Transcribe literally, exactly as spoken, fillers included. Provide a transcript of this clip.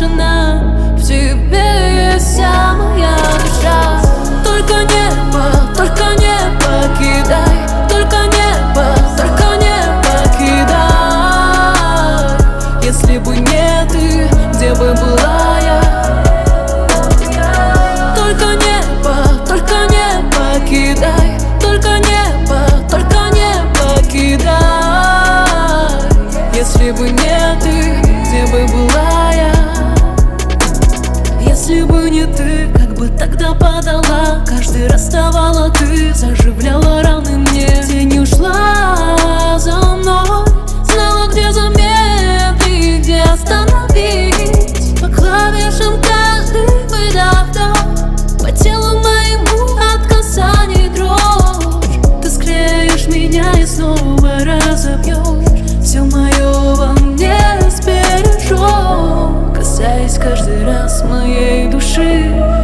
заражена, в тебе есть вся моя душа. Только небо, только не покидай, только небо, только не покидай. Если бы не ты, где бы была я? Только небо, только не покидай, только небо, только не покидай. Если бы не ты, где бы была я? Если бы не ты, как бы тогда подала? Каждый раз вставала ты, заживляла раны мне. Тень ушла за мной, знала, где заметить, где остановить. По клавишам каждый выдох-вдох, по телу моему от касаний дрожь. Ты скреешь меня и снова разобьешь, все мое во мне сбережешь, касаясь каждый раз моей души.